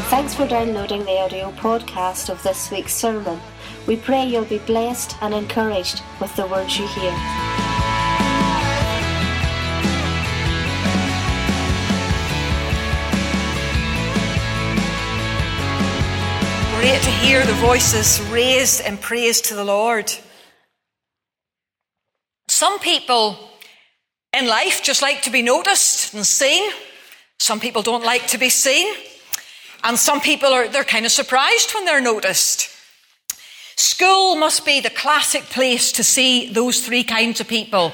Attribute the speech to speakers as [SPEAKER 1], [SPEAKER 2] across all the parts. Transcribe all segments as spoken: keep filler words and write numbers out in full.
[SPEAKER 1] Thanks for downloading the audio podcast of this week's sermon. We pray you'll be blessed and encouraged with the words you hear.
[SPEAKER 2] Great to hear the voices raised in praise to the Lord. Some people in life just like to be noticed and seen. Some people don't like to be seen. And some people are they're kind of surprised when they're noticed. School must be the classic place to see those three kinds of people.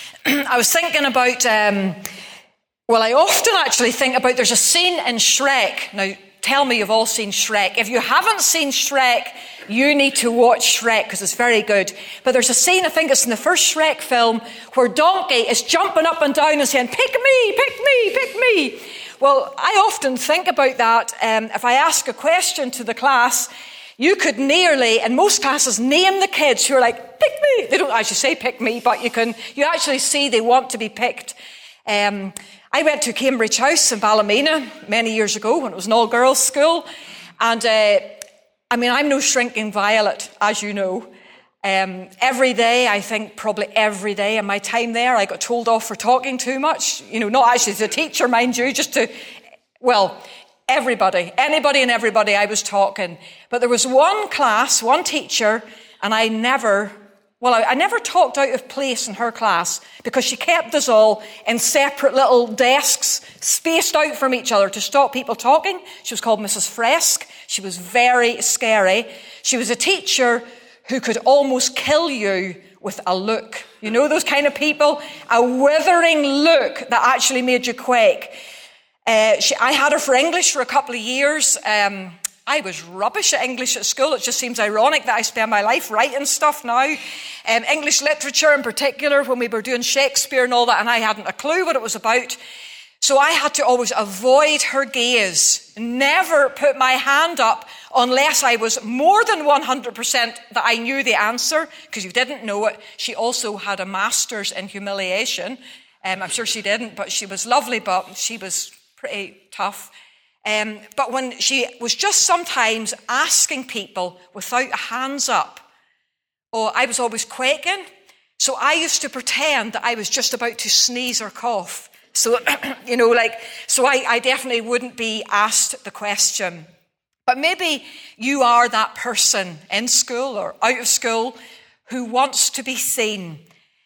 [SPEAKER 2] I was thinking about, um, well, I often actually think about, there's a scene in Shrek. Now, tell me you've all seen Shrek. If you haven't seen Shrek, you need to watch Shrek because it's very good. But there's a scene, I think it's in the first Shrek film, where Donkey is jumping up and down and saying, "Pick me, pick me, pick me." Well, I often think about that. Um, if I ask a question to the class, you could nearly, in most classes, name the kids who are like, "Pick me." They don't actually say "pick me," but you can, you actually see they want to be picked. Um, I went to Cambridge House in Ballymena many years ago when it was an all-girls school. And, uh, I mean, I'm no shrinking violet, as you know. Um, every day, I think probably every day in my time there, I got told off for talking too much. You know, not actually as a teacher, mind you, just to, well, everybody, anybody and everybody I was talking. But there was one class, one teacher, and I never, well, I, I never talked out of place in her class because she kept us all in separate little desks, spaced out from each other to stop people talking. She was called Missus Fresk. She was very scary. She was a teacher who could almost kill you with a look. You know those kind of people? A withering look that actually made you quake. Uh, she, I had her for English for a couple of years. Um, I was rubbish at English at school. It just seems ironic that I spend my life writing stuff now. Um, English literature in particular, when we were doing Shakespeare and all that, and I hadn't a clue what it was about. So I had to always avoid her gaze, never put my hand up unless I was more than one hundred percent that I knew the answer, because you didn't know it. She also had a master's in humiliation. Um, I'm sure she didn't, but she was lovely, but she was pretty tough. Um, but when she was just sometimes asking people without hands up, oh, I was always quaking. So I used to pretend that I was just about to sneeze or cough. So, you know, like, so I, I definitely wouldn't be asked the question. But maybe you are that person in school or out of school who wants to be seen.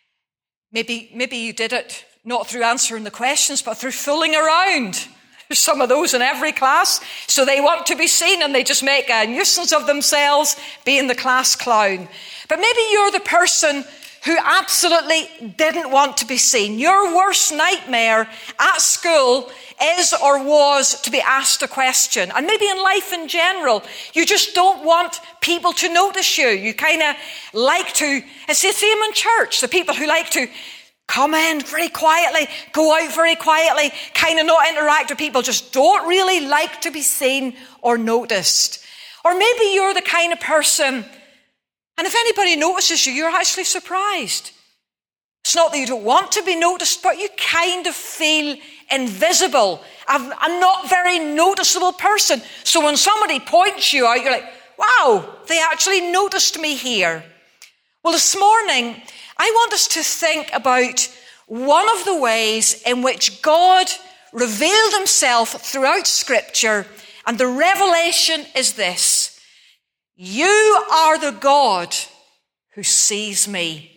[SPEAKER 2] Maybe, maybe you did it not through answering the questions, but through fooling around. There's some of those in every class. So they want to be seen and they just make a nuisance of themselves being the class clown. But maybe you're the person who absolutely didn't want to be seen. Your worst nightmare at school is or was to be asked a question. And maybe in life in general, you just don't want people to notice you. You kind of like to, it's the same in church, the people who like to come in very quietly, go out very quietly, kind of not interact with people, just don't really like to be seen or noticed. Or maybe you're the kind of person, and if anybody notices you, you're actually surprised. It's not that you don't want to be noticed, but you kind of feel invisible. I'm, I'm not a very noticeable person. So when somebody points you out, you're like, wow, they actually noticed me here. Well, this morning, I want us to think about one of the ways in which God revealed himself throughout Scripture. And the revelation is this: you are the God who sees me.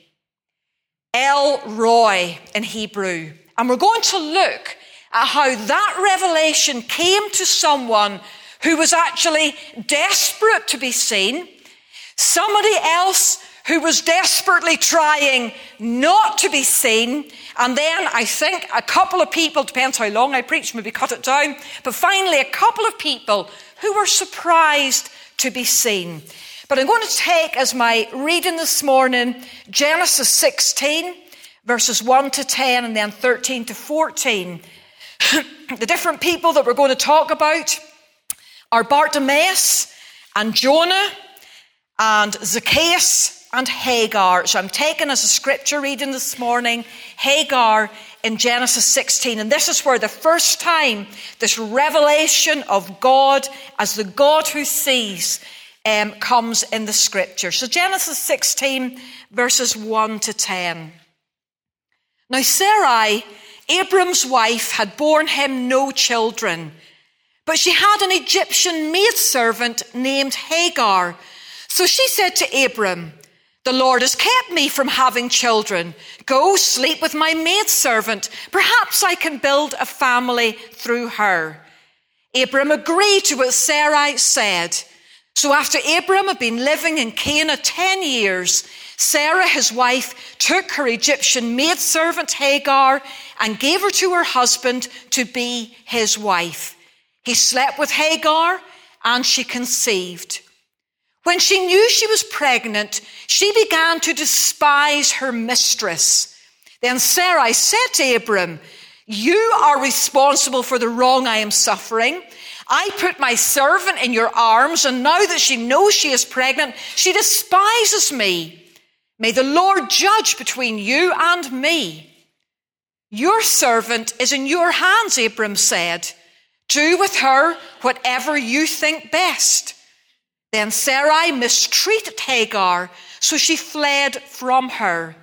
[SPEAKER 2] El Roi in Hebrew. And we're going to look at how that revelation came to someone who was actually desperate to be seen, somebody else who was desperately trying not to be seen, and then I think a couple of people, depends how long I preach, maybe cut it down, but finally a couple of people who were surprised to be seen. But I'm going to take as my reading this morning Genesis sixteen, verses one to ten, and then thirteen to fourteen. The different people that we're going to talk about are Bartimaeus and Jonah and Zacchaeus and Hagar. So I'm taking as a scripture reading this morning Hagar in Genesis sixteen. And this is where the first time this revelation of God as the God who sees um, comes in the scripture. So Genesis sixteen, verses one to ten. Now Sarai, Abram's wife, had borne him no children, but she had an Egyptian maidservant named Hagar. So she said to Abram, "The Lord has kept me from having children. Go sleep with my maidservant. Perhaps I can build a family through her." Abram agreed to what Sarai said. So after Abram had been living in Canaan ten years, Sarah, his wife, took her Egyptian maidservant Hagar and gave her to her husband to be his wife. He slept with Hagar and she conceived. When she knew she was pregnant, she began to despise her mistress. Then Sarai said to Abram, "You are responsible for the wrong I am suffering. I put my servant in your arms, and now that she knows she is pregnant, she despises me. May the Lord judge between you and me." "Your servant is in your hands," Abram said. "Do with her whatever you think best." Then Sarai mistreated Hagar, so she fled from her.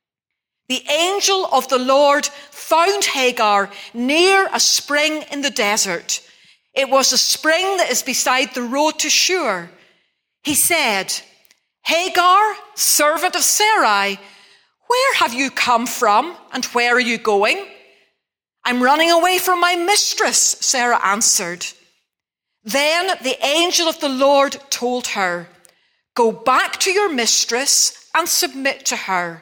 [SPEAKER 2] The angel of the Lord found Hagar near a spring in the desert. It was a spring that is beside the road to Shur. He said, "Hagar, servant of Sarai, where have you come from and where are you going?" "I'm running away from my mistress," Sarah answered. Then the angel of the Lord told her, "Go back to your mistress and submit to her."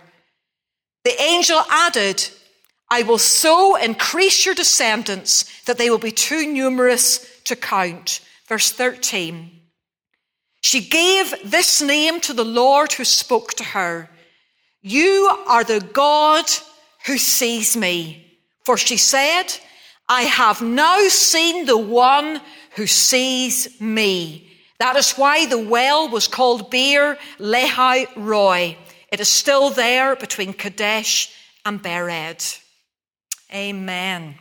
[SPEAKER 2] The angel added, "I will so increase your descendants that they will be too numerous to count." Verse thirteen. She gave this name to the Lord who spoke to her, "You are the God who sees me." For she said, "I have now seen the one who sees me." That is why the well was called Beer Lahai Roi. It is still there between Kadesh and Bered. Amen.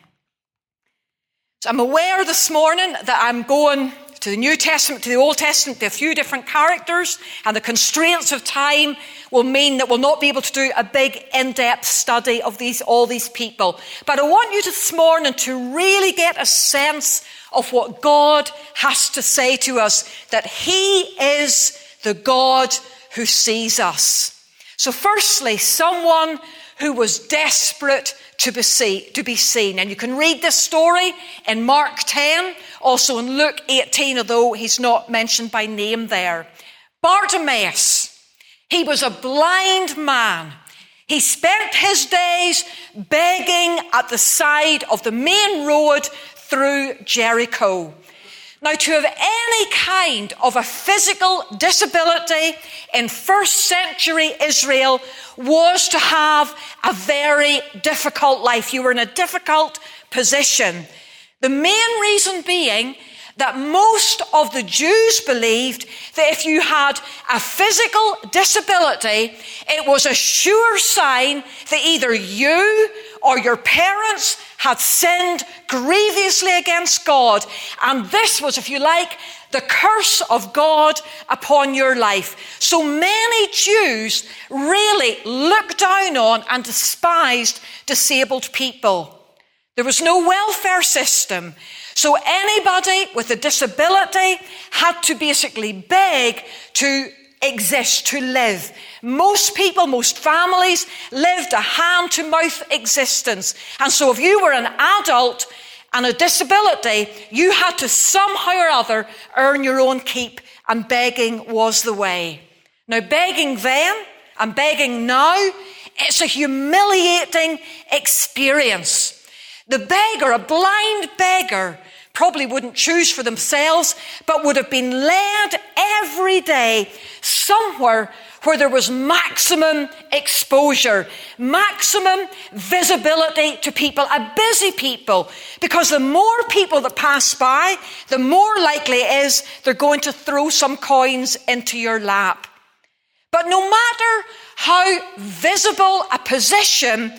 [SPEAKER 2] So I'm aware this morning that I'm going to the New Testament, to the Old Testament, to a few different characters, and the constraints of time will mean that we'll not be able to do a big in-depth study of these, all these people. But I want you this morning to really get a sense of what God has to say to us, that he is the God who sees us. So firstly, someone who was desperate to be, see, to be seen. And you can read this story in Mark ten, also in Luke eighteen, although he's not mentioned by name there. Bartimaeus, he was a blind man. He spent his days begging at the side of the main road through Jericho. Now, to have any kind of a physical disability in first century Israel was to have a very difficult life. You were in a difficult position. The main reason being that most of the Jews believed that if you had a physical disability, it was a sure sign that either you or your parents had sinned grievously against God. And this was, if you like, the curse of God upon your life. So many Jews really looked down on and despised disabled people. There was no welfare system. So anybody with a disability had to basically beg to exist, to live. Most people, most families lived a hand-to-mouth existence. And so if you were an adult and a disability, you had to somehow or other earn your own keep, and begging was the way. Now, begging then and begging now, it's a humiliating experience. The beggar, a blind beggar, probably wouldn't choose for themselves, but would have been led every day somewhere where there was maximum exposure, maximum visibility to people, a busy people, because the more people that pass by, the more likely it is they're going to throw some coins into your lap. But no matter how visible a position,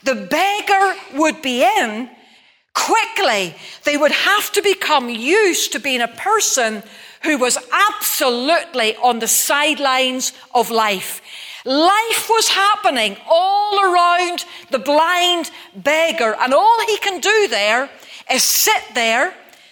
[SPEAKER 2] the beggar would be in, quickly they would have to become used to being a person who was absolutely on the sidelines of life. Life was happening all around the blind beggar, and all he can do there is sit there,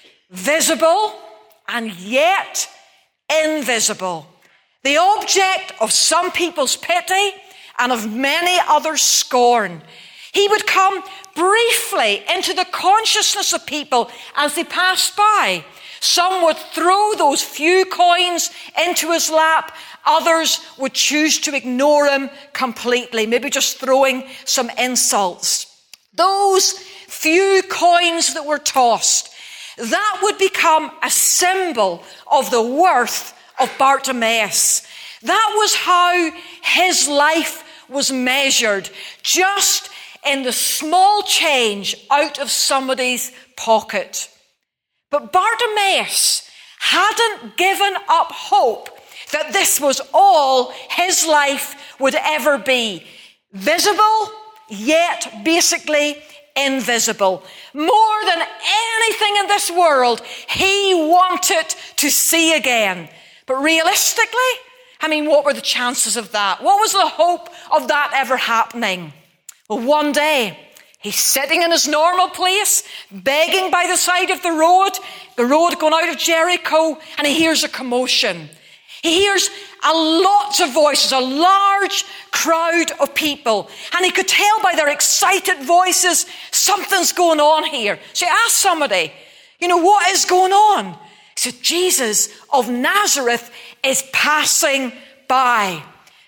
[SPEAKER 2] visible and yet invisible, the object of some people's pity and of many others' scorn. He would come briefly into the consciousness of people as they passed by. Some would throw those few coins into his lap. Others would choose to ignore him completely, maybe just throwing some insults. Those few coins that were tossed, that would become a symbol of the worth of Bartimaeus. That was how his life was measured, just in the small change out of somebody's pocket. But Bartimaeus hadn't given up hope that this was all his life would ever be. Visible, yet basically invisible. More than anything in this world, he wanted to see again. But realistically, I mean, what were the chances of that? What was the hope of that ever happening? Well, one day, he's sitting in his normal place, begging by the side of the road, the road going out of Jericho, and he hears a commotion. He hears a lots of voices, a large crowd of people, and he could tell by their excited voices, something's going on here. So he asked somebody, you know, what is going on? He said, Jesus of Nazareth is passing by.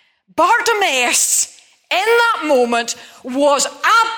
[SPEAKER 2] Bartimaeus, in that moment, was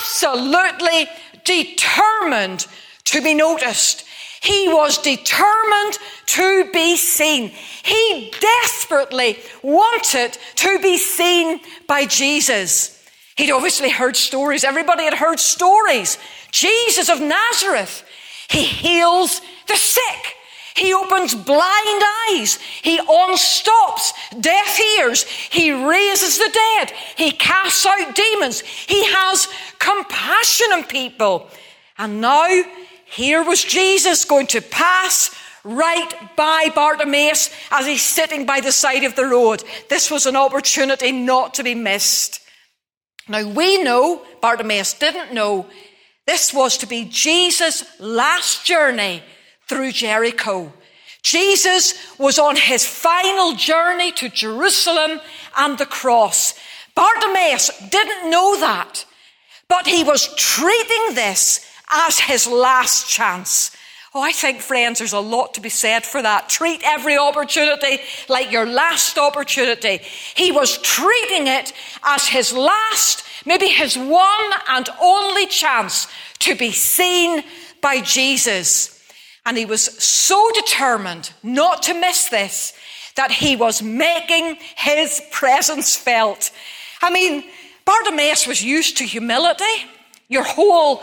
[SPEAKER 2] absolutely determined to be noticed. He was determined to be seen. He desperately wanted to be seen by Jesus. He'd obviously heard stories. Everybody had heard stories. Jesus of Nazareth. He heals the sick. He opens blind eyes. He unstops deaf ears. He raises the dead. He casts out demons. He has compassion on people. And now, here was Jesus going to pass right by Bartimaeus as he's sitting by the side of the road. This was an opportunity not to be missed. Now, we know, Bartimaeus didn't know, this was to be Jesus' last journey through Jericho. Jesus was on his final journey to Jerusalem and the cross. Bartimaeus didn't know that, but he was treating this as his last chance. Oh, I think, friends, there's a lot to be said for that. Treat every opportunity like your last opportunity. He was treating it as his last, maybe his one and only chance to be seen by Jesus. And he was so determined not to miss this that he was making his presence felt. I mean, Bartimaeus was used to humility. Your whole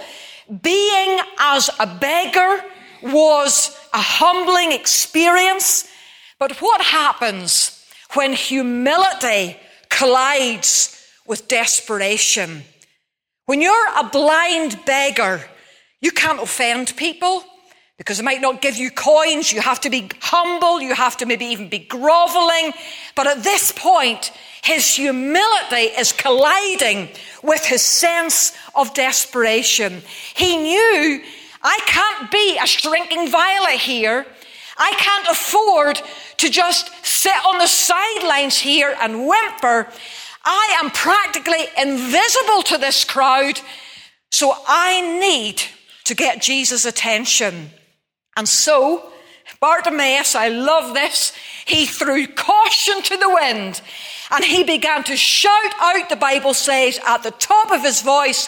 [SPEAKER 2] being as a beggar was a humbling experience. But what happens when humility collides with desperation? When you're a blind beggar, you can't offend people because they might not give you coins. You have to be humble. You have to maybe even be groveling. But at this point, his humility is colliding with his sense of desperation. He knew, I can't be a shrinking violet here. I can't afford to just sit on the sidelines here and whimper. I am practically invisible to this crowd, so I need to get Jesus' attention. And so, Bartimaeus, I love this, he threw caution to the wind and he began to shout out, the Bible says, at the top of his voice,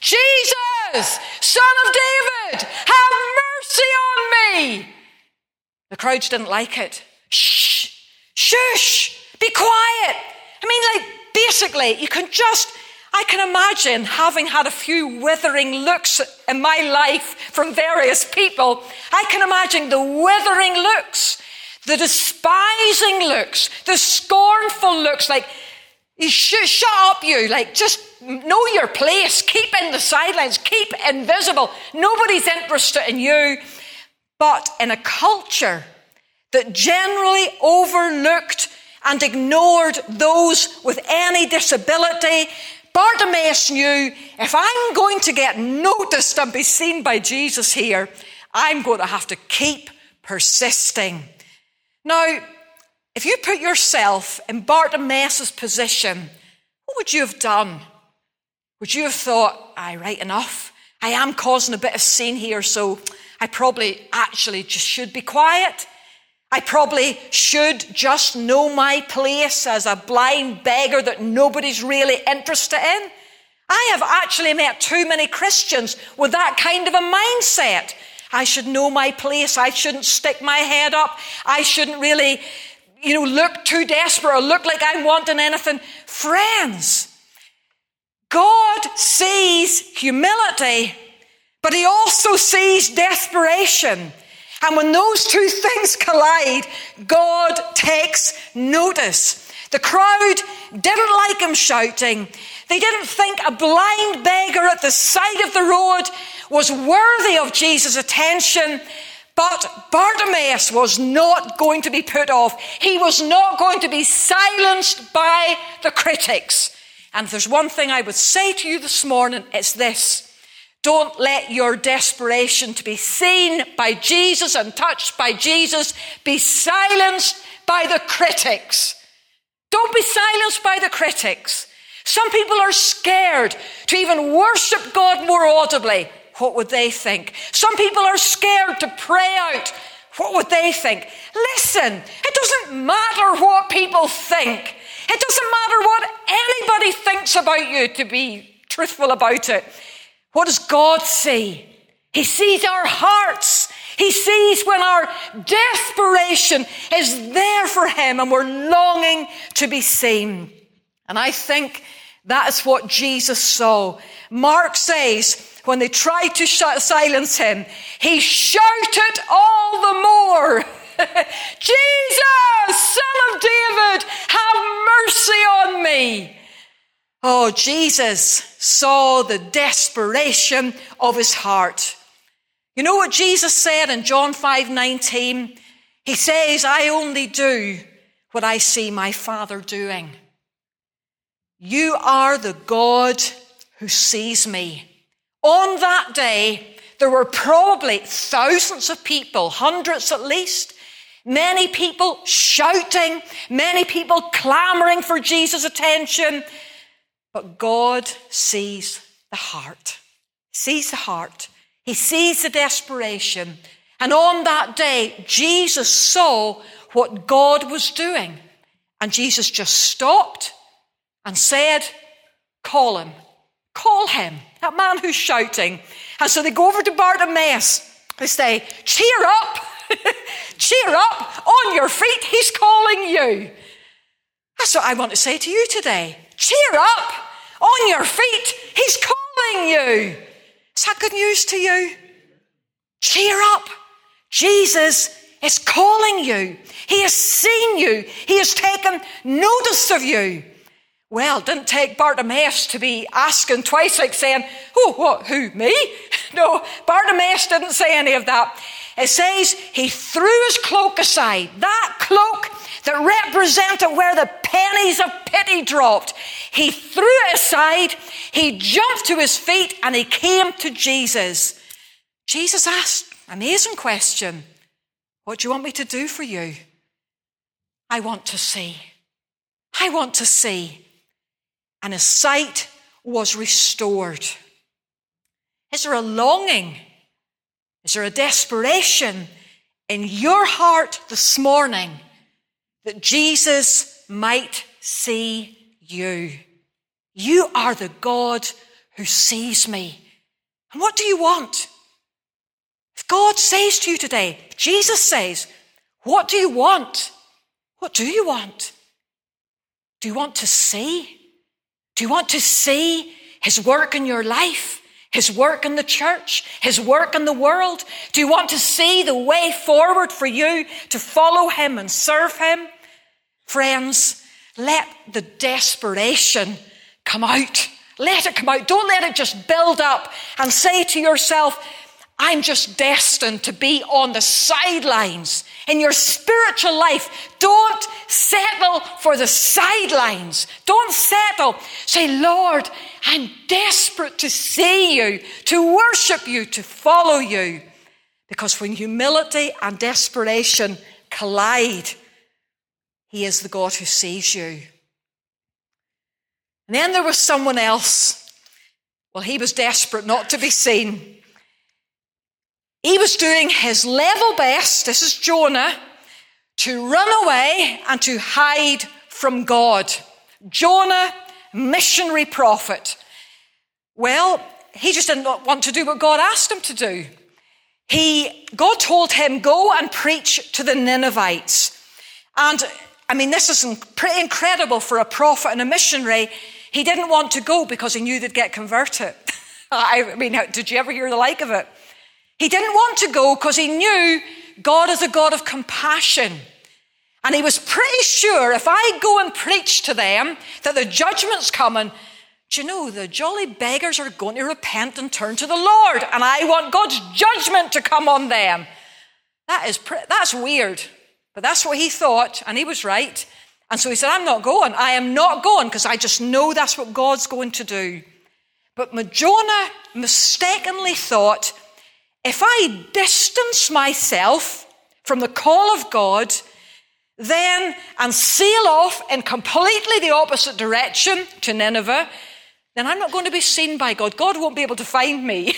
[SPEAKER 2] Jesus, Son of David, have mercy on me. The crowds didn't like it. Shh, shush, be quiet. I mean, like, basically, you can just, I can imagine having had a few withering looks in my life from various people. I can imagine the withering looks, the despising looks, the scornful looks, like, You sh- shut up, you. Like, just know your place. Keep in the sidelines. Keep invisible. Nobody's interested in you. But in a culture that generally overlooked and ignored those with any disability, Bartimaeus knew, if I'm going to get noticed and be seen by Jesus here, I'm going to have to keep persisting. Now, if you put yourself in Bartimaeus' position, what would you have done? Would you have thought, aye, right enough. I am causing a bit of scene here, so I probably actually just should be quiet. I probably should just know my place as a blind beggar that nobody's really interested in. I have actually met too many Christians with that kind of a mindset. I should know my place. I shouldn't stick my head up. I shouldn't really, you know, look too desperate or look like I'm wanting anything. Friends, God sees humility, but he also sees desperation. And when those two things collide, God takes notice. The crowd didn't like him shouting. They didn't think a blind beggar at the side of the road was worthy of Jesus' attention. But Bartimaeus was not going to be put off. He was not going to be silenced by the critics. And if there's one thing I would say to you this morning, it's this. Don't let your desperation to be seen by Jesus and touched by Jesus be silenced by the critics. Don't be silenced by the critics. Some people are scared to even worship God more audibly. What would they think? Some people are scared to pray out. What would they think? Listen, it doesn't matter what people think. It doesn't matter what anybody thinks about you, to be truthful about it. What does God see? He sees our hearts. He sees when our desperation is there for him and we're longing to be seen. And I think that is what Jesus saw. Mark says, when they tried to sh- silence him, he shouted all the more, Jesus, Son of David, have mercy on me. Oh, Jesus saw the desperation of his heart. You know what Jesus said in John five nineteen? He says, I only do what I see my Father doing. You are the God who sees me. On that day, there were probably thousands of people, hundreds at least, many people shouting, many people clamoring for Jesus' attention. But God sees the heart. He sees the heart. He sees the desperation. And on that day, Jesus saw what God was doing. And Jesus just stopped and said, call him. Call him. That man who's shouting. And so they go over to Bartimaeus. They say, cheer up. Cheer up. On your feet. He's calling you. That's what I want to say to you today. Cheer up. On your feet. He's calling you. Is that good news to you? Cheer up. Jesus is calling you. He has seen you. He has taken notice of you. Well, it didn't take Bartimaeus to be asking twice, like saying, oh, what, who, me? No, Bartimaeus didn't say any of that. It says he threw his cloak aside. That cloak that represented where the pennies of pity dropped. He threw it aside. He jumped to his feet and he came to Jesus. Jesus asked, amazing question. What do you want me to do for you? I want to see. I want to see. And his sight was restored. Is there a longing? Is there a desperation in your heart this morning that Jesus might see you? You are the God who sees me. And what do you want? If God says to you today, Jesus says, what do you want? What do you want? Do you want to see? Do you want to see his work in your life? His work in the church? His work in the world? Do you want to see the way forward for you to follow him and serve him? Friends, let the desperation come out. Let it come out. Don't let it just build up and say to yourself, I'm just destined to be on the sidelines. In your spiritual life, don't settle for the sidelines. Don't settle. Say, Lord, I'm desperate to see you, to worship you, to follow you. Because when humility and desperation collide, he is the God who sees you. And then there was someone else. Well, he was desperate not to be seen. He was doing his level best, this is Jonah, to run away and to hide from God. Jonah, missionary prophet. Well, he just didn't want to do what God asked him to do. He, God told him, go and preach to the Ninevites. And, I mean, this is pretty incredible for a prophet and a missionary. He didn't want to go because he knew they'd get converted. I mean, did you ever hear the like of it? He didn't want to go because he knew God is a God of compassion. And he was pretty sure if I go and preach to them that the judgment's coming, do you know, the jolly beggars are going to repent and turn to the Lord. And I want God's judgment to come on them. That is, that's weird. But that's what he thought, and he was right. And so he said, I'm not going. I am not going because I just know that's what God's going to do. But Jonah mistakenly thought, if I distance myself from the call of God, then, and sail off in completely the opposite direction to Nineveh, then I'm not going to be seen by God. God won't be able to find me.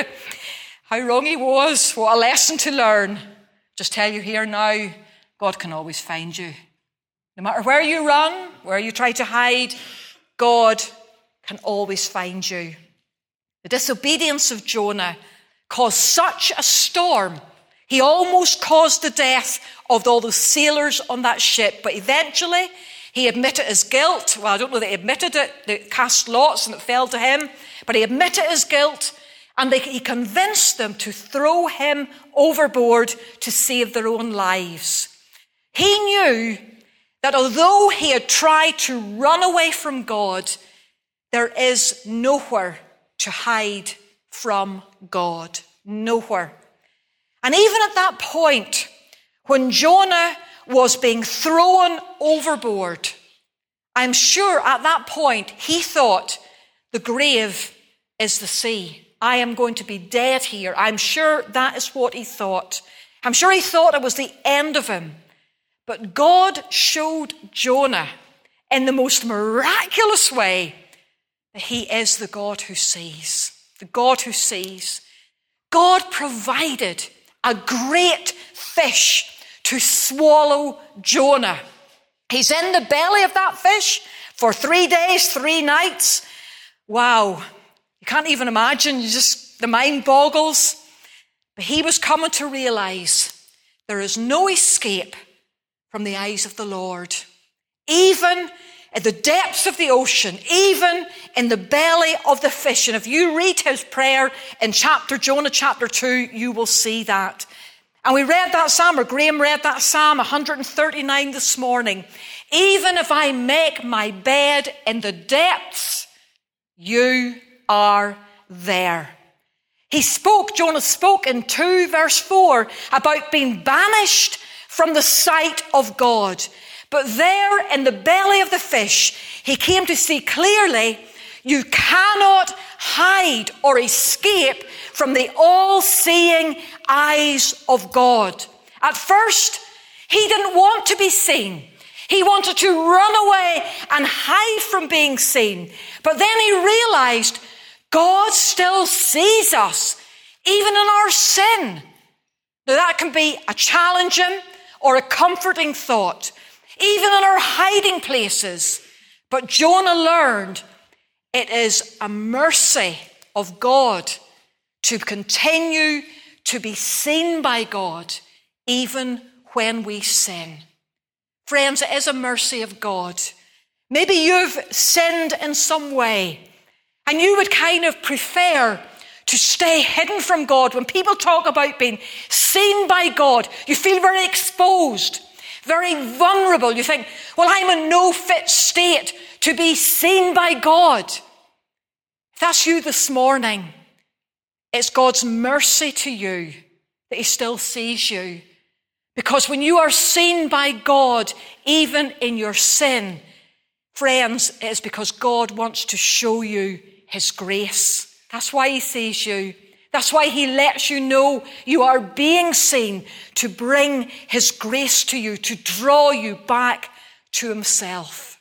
[SPEAKER 2] How wrong he was. What a lesson to learn. Just tell you here now, God can always find you. No matter where you run, where you try to hide, God can always find you. The disobedience of Jonah caused such a storm. He almost caused the death of all the sailors on that ship. But eventually, he admitted his guilt. Well, I don't know that he admitted it. They cast lots and it fell to him. But he admitted his guilt. And they, he convinced them to throw him overboard to save their own lives. He knew that although he had tried to run away from God, there is nowhere to hide from God. Nowhere. And even at that point, when Jonah was being thrown overboard, I'm sure at that point he thought, the grave is the sea. I am going to be dead here. I'm sure that is what he thought. I'm sure he thought it was the end of him. But God showed Jonah in the most miraculous way that he is the God who sees. The God who sees. God provided a great fish to swallow Jonah. He's in the belly of that fish for three days, three nights. Wow. You can't even imagine. You just, the mind boggles. But he was coming to realize there is no escape from the eyes of the Lord. Even at the depths of the ocean, even in the belly of the fish. And if you read his prayer in chapter Jonah chapter two, you will see that. And we read that psalm, or Graham read that psalm one thirty-nine this morning. Even if I make my bed in the depths, you are there. He spoke, Jonah spoke in two verse four about being banished from the sight of God. But there in the belly of the fish, he came to see clearly you cannot hide or escape from the all-seeing eyes of God. At first, he didn't want to be seen. He wanted to run away and hide from being seen. But then he realized God still sees us, even in our sin. Now that can be a challenging or a comforting thought, even in our hiding places. But Jonah learned it is a mercy of God to continue to be seen by God, even when we sin. Friends, it is a mercy of God. Maybe you've sinned in some way, and you would kind of prefer to stay hidden from God. When people talk about being seen by God, you feel very exposed. very vulnerable. You think, well, I'm in no fit state to be seen by God. If that's you this morning, it's God's mercy to you that he still sees you. Because when you are seen by God, even in your sin, friends, it is because God wants to show you his grace. That's why he sees you. That's why he lets you know you are being seen, to bring his grace to you, to draw you back to himself.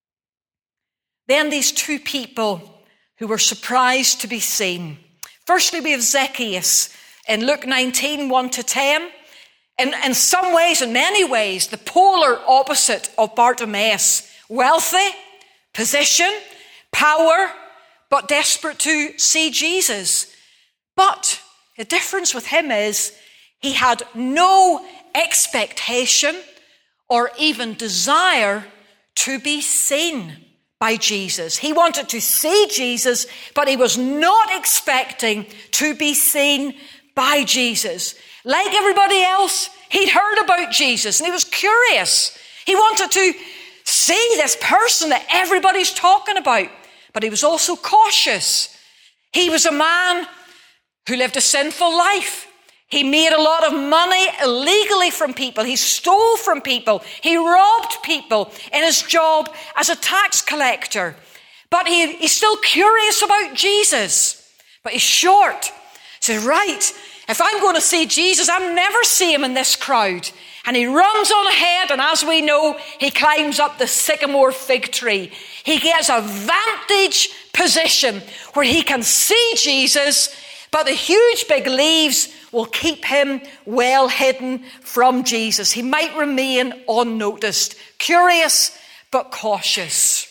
[SPEAKER 2] Then these two people who were surprised to be seen. Firstly, we have Zacchaeus in Luke nineteen, one to ten. In, in some ways, in many ways, the polar opposite of Bartimaeus. Wealthy, position, power, but desperate to see Jesus. But the difference with him is he had no expectation or even desire to be seen by Jesus. He wanted to see Jesus, but he was not expecting to be seen by Jesus. Like everybody else, he'd heard about Jesus and he was curious. He wanted to see this person that everybody's talking about, but he was also cautious. He was a man who lived a sinful life. He made a lot of money illegally from people. He stole from people. He robbed people in his job as a tax collector. But he, he's still curious about Jesus. But he's short. He says, right, if I'm going to see Jesus, I'll never see him in this crowd. And he runs on ahead, and as we know, he climbs up the sycamore fig tree. He gets a vantage position where he can see Jesus, but the huge big leaves will keep him well hidden from Jesus. He might remain unnoticed, curious but cautious.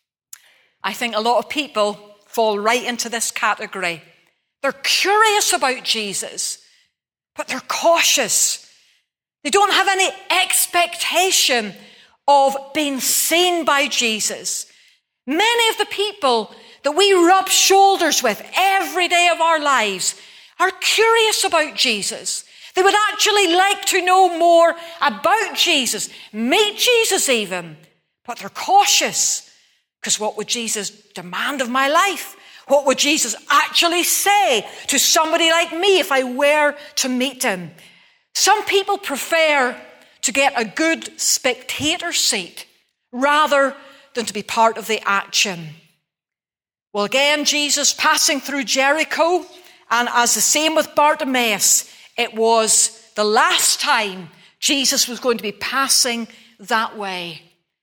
[SPEAKER 2] I think a lot of people fall right into this category. They're curious about Jesus, but they're cautious. They don't have any expectation of being seen by Jesus. Many of the people that we rub shoulders with every day of our lives are curious about Jesus. They would actually like to know more about Jesus, meet Jesus even, but they're cautious because what would Jesus demand of my life? What would Jesus actually say to somebody like me if I were to meet him? Some people prefer to get a good spectator seat rather than to be part of the action. Well, again, Jesus passing through Jericho, and as the same with Bartimaeus, it was the last time Jesus was going to be passing that way.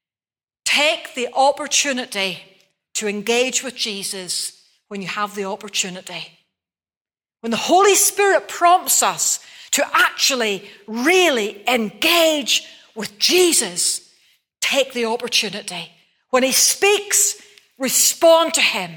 [SPEAKER 2] Take the opportunity to engage with Jesus when you have the opportunity. When the Holy Spirit prompts us to actually really engage with Jesus, take the opportunity. When he speaks, respond to him.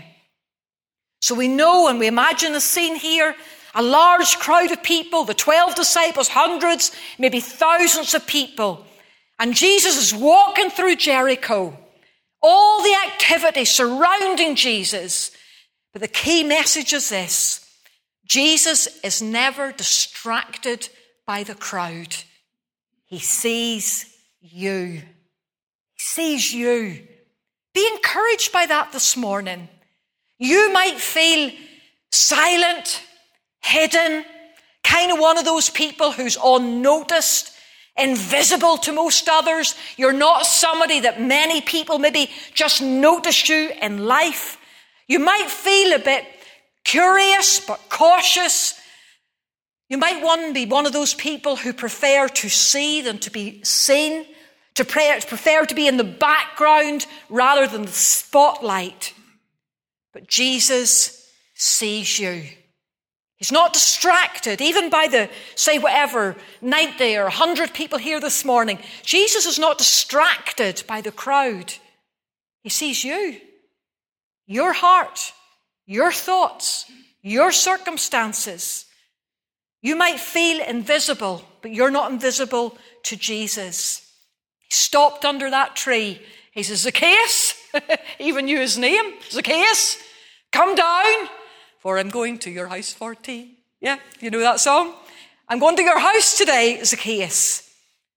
[SPEAKER 2] So we know and we imagine the scene here, a large crowd of people, the twelve disciples, hundreds, maybe thousands of people. And Jesus is walking through Jericho. All the activity surrounding Jesus. But the key message is this: Jesus is never distracted by the crowd. He sees you. He sees you. Be encouraged by that this morning. You might feel silent, hidden, kind of one of those people who's unnoticed, invisible to most others. You're not somebody that many people maybe just notice you in life. You might feel a bit curious but cautious. You might want to be one of those people who prefer to see than to be seen, to prefer to be in the background rather than the spotlight. But Jesus sees you. He's not distracted, even by the, say, whatever, ninety or one hundred people here this morning. Jesus is not distracted by the crowd. He sees you, your heart, your thoughts, your circumstances. You might feel invisible, but you're not invisible to Jesus. He stopped under that tree. He says, Zacchaeus, he even knew his name, Zacchaeus, come down, for I'm going to your house for tea. Yeah, you know that song? I'm going to your house today, Zacchaeus.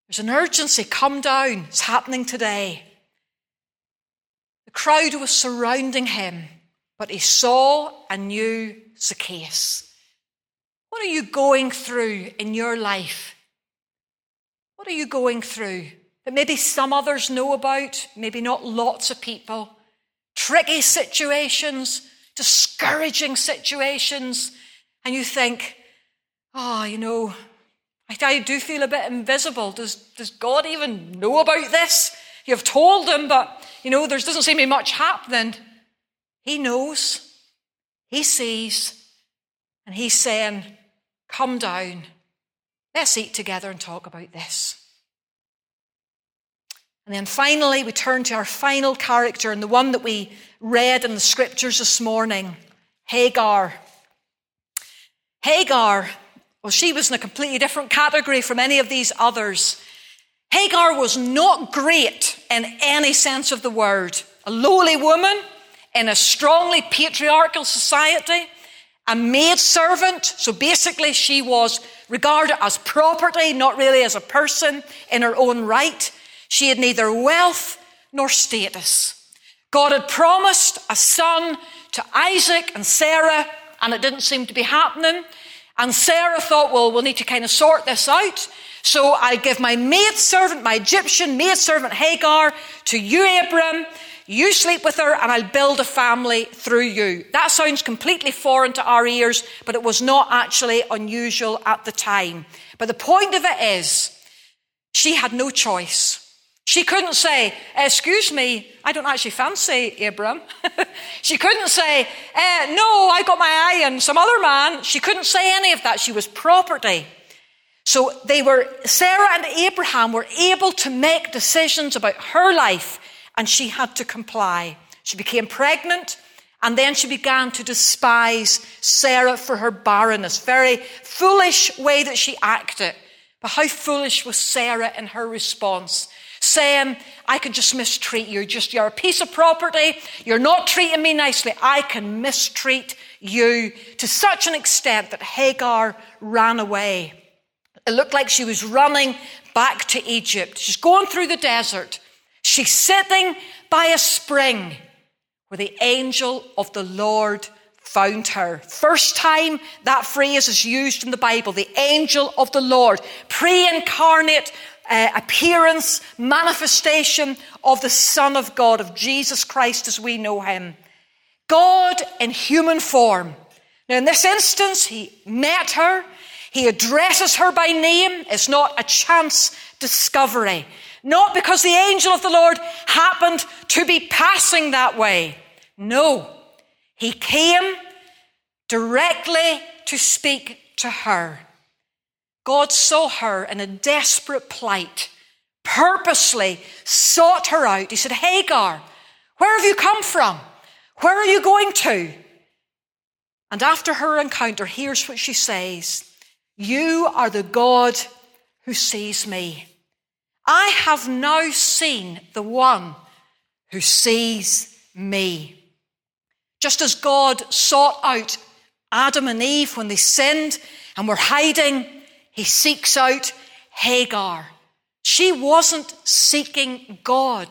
[SPEAKER 2] There's an urgency. Come down. It's happening today. The crowd was surrounding him, but he saw and knew Zacchaeus. What are you going through in your life? What are you going through that maybe some others know about, maybe not lots of people? Tricky situations, discouraging situations, and you think, oh, you know, I, I do feel a bit invisible. Does, does God even know about this? You've told him, but, you know, there doesn't seem to be much happening. He knows. He sees. And he's saying, come down. Let's eat together and talk about this. And then finally, we turn to our final character, and the one that we read in the scriptures this morning, Hagar. Hagar, well, she was in a completely different category from any of these others. Hagar was not great in any sense of the word. A lowly woman in a strongly patriarchal society, a maidservant. So basically she was regarded as property, not really as a person in her own right. She had neither wealth nor status. God had promised a son to Isaac and Sarah, and it didn't seem to be happening. And Sarah thought, well, we'll need to kind of sort this out. So I'll give my maidservant, my Egyptian maidservant Hagar, to you, Abram. You sleep with her and I'll build a family through you. That sounds completely foreign to our ears, but it was not actually unusual at the time. But the point of it is, she had no choice. She couldn't say, excuse me, I don't actually fancy Abram. She couldn't say, eh, no, I got my eye on some other man. She couldn't say any of that. She was property. So they were, Sarah and Abraham were able to make decisions about her life, and she had to comply. She became pregnant, and then she began to despise Sarah for her barrenness. Very foolish way that she acted. But how foolish was Sarah in her response? Saying, I can just mistreat you. Just, you're a piece of property. You're not treating me nicely. I can mistreat you to such an extent that Hagar ran away. It looked like she was running back to Egypt. She's going through the desert. She's sitting by a spring where the angel of the Lord found her. First time that phrase is used in the Bible, the angel of the Lord. Pre-incarnate uh, appearance, manifestation of the Son of God, of Jesus Christ as we know him. God in human form. Now in this instance, he met her. He addresses her by name. It's not a chance discovery. Not because the angel of the Lord happened to be passing that way. No, he came directly to speak to her. God saw her in a desperate plight, purposely sought her out. He said, Hagar, where have you come from? Where are you going to? And after her encounter, here's what she says. You are the God who sees me. I have now seen the one who sees me. Just as God sought out Adam and Eve when they sinned and were hiding, he seeks out Hagar. She wasn't seeking God.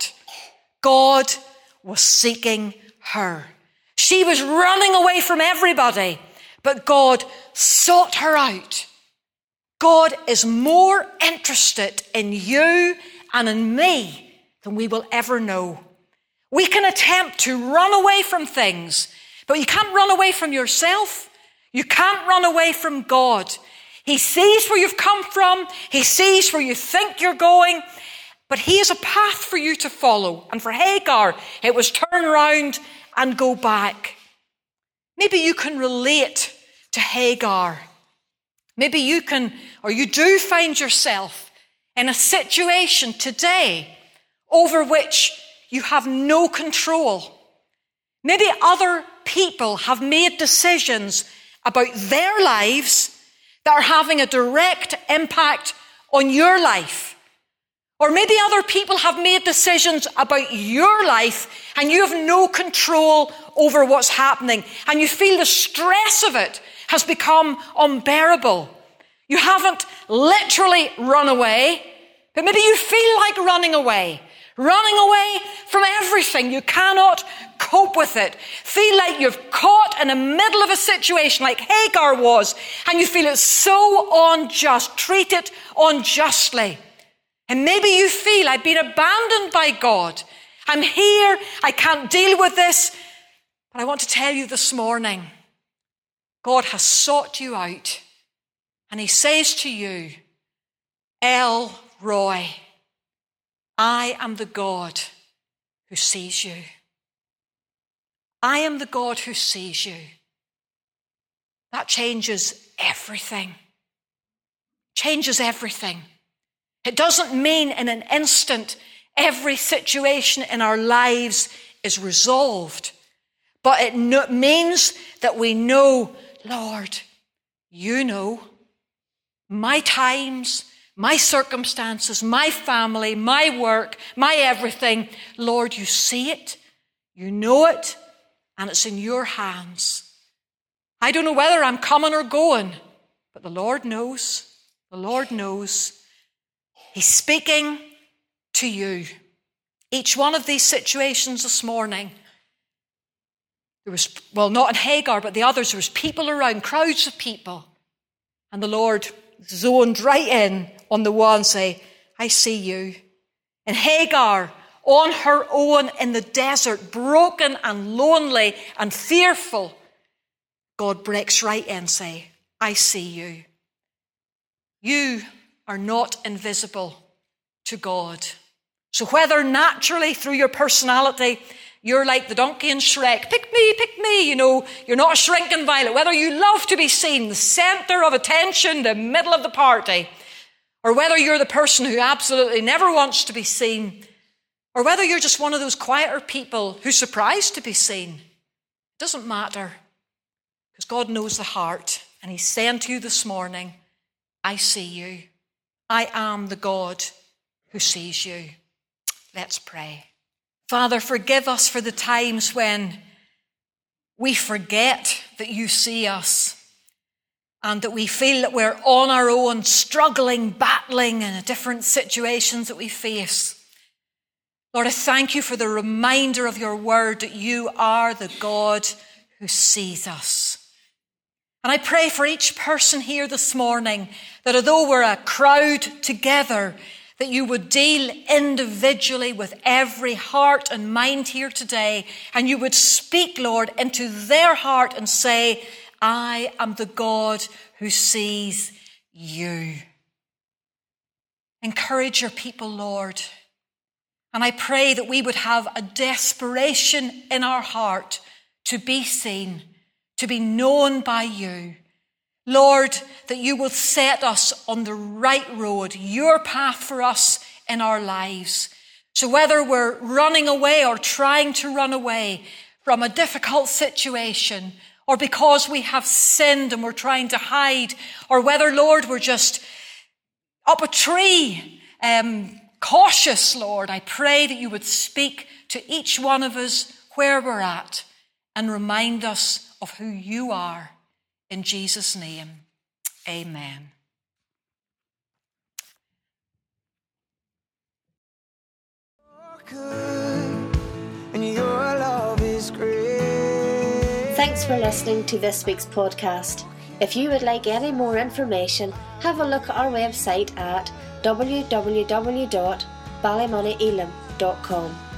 [SPEAKER 2] God was seeking her. She was running away from everybody, but God sought her out. God is more interested in you and in me than we will ever know. We can attempt to run away from things, but you can't run away from yourself. You can't run away from God. He sees where you've come from. He sees where you think you're going, but he has a path for you to follow. And for Hagar, it was turn around and go back. Maybe you can relate to Hagar. Maybe you can, or you do find yourself in a situation today over which you have no control. Maybe other people have made decisions about their lives that are having a direct impact on your life. Or maybe other people have made decisions about your life and you have no control over what's happening. And you feel the stress of it has become unbearable. You haven't literally run away, But maybe you feel like running away, running away from everything. You cannot cope with it. Feel like you've caught in the middle of a situation like Hagar was, and you feel it's so unjust, treated unjustly. And maybe you feel, I've been abandoned by God. I'm here, I can't deal with this. But I want to tell you this morning, God has sought you out, and he says to you, El Roy, I am the God who sees you. I am the God who sees you. That changes everything. Changes everything. It doesn't mean in an instant every situation in our lives is resolved. But it no- means that we know, Lord, you know my times, my circumstances, my family, my work, my everything. Lord, you see it, you know it, and it's in your hands. I don't know whether I'm coming or going, but the Lord knows. The Lord knows. He's speaking to you. Each one of these situations this morning, there was, well, not in Hagar, but the others, there was people around, crowds of people. And the Lord zoned right in on the one and say, I see you. And Hagar, on her own in the desert, broken and lonely and fearful, God breaks right in and say, I see you. You are not invisible to God. So whether naturally through your personality, you're like the donkey in Shrek, pick me, pick me, you know, you're not a shrinking violet, whether you love to be seen, the centre of attention, the middle of the party, or whether you're the person who absolutely never wants to be seen, or whether you're just one of those quieter people who's surprised to be seen, it doesn't matter, because God knows the heart, and he's saying to you this morning, I see you. I am the God who sees you. Let's pray. Father, forgive us for the times when we forget that you see us and that we feel that we're on our own, struggling, battling in the different situations that we face. Lord, I thank you for the reminder of your word that you are the God who sees us. And I pray for each person here this morning that although we're a crowd together, that you would deal individually with every heart and mind here today, and you would speak, Lord, into their heart and say, I am the God who sees you. Encourage your people, Lord. And I pray that we would have a desperation in our heart to be seen, to be known by you. Lord, that you will set us on the right road, your path for us in our lives. So whether we're running away or trying to run away from a difficult situation, or because we have sinned and we're trying to hide, or whether, Lord, we're just up a tree, um, cautious, Lord, I pray that you would speak to each one of us where we're at and remind us of who you are. In Jesus' name, amen.
[SPEAKER 1] Thanks for listening to this week's podcast. If you would like any more information, have a look at our website at w w w dot ballymoney elim dot com.